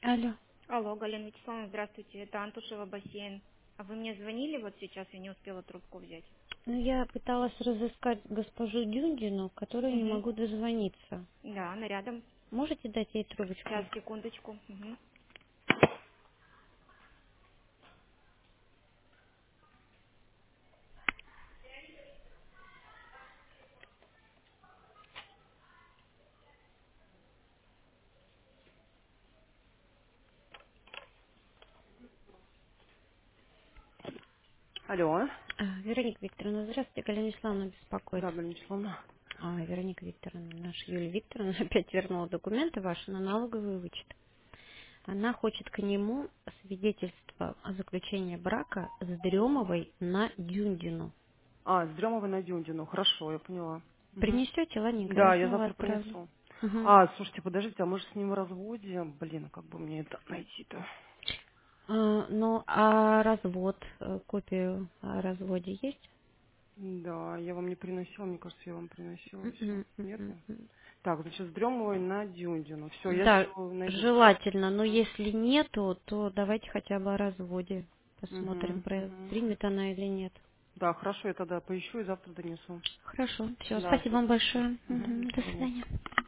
Алло. Алло, Галина Вячеславовна, здравствуйте. Это Антушева бассейн. А вы мне звонили вот сейчас, я не успела трубку взять. Ну, я пыталась разыскать госпожу Дюндину, которой не Угу. могу дозвониться. Да, она рядом. Можете дать ей трубочку? Сейчас, секундочку. Угу. Алло. Вероника Викторовна, здравствуйте. Галина Исламовна беспокоит. Да, Галина Вячеславовна. Вероника Викторовна, наша Юлия Викторовна опять вернула документы ваши на налоговый вычет. Она хочет к нему свидетельство о заключении брака с Дремовой на Дюндину. А, с Дремовой на Дюндину. Хорошо, я поняла. Мгм. Принесете, ладненько, я Да, я снова завтра отправлю. принесу. Угу. А, слушайте, подождите, а мы же с ним в разводе. Блин, как бы мне это найти-то? Ну, а развод, копию о разводе есть? Да, я вам не приносила, мне кажется, я вам приносила все. Мгм, мгм, Нету? мгм. Так, значит, с Дремовой на Дюндину. Все, я Да, все найду. желательно, но если нету, то давайте хотя бы о разводе. Посмотрим, Угу, угу. примет она или нет. Да, хорошо, я тогда поищу и завтра донесу. Хорошо, все, Да, спасибо все, вам спасибо. большое. Угу, до Мгм, до свидания. свидания.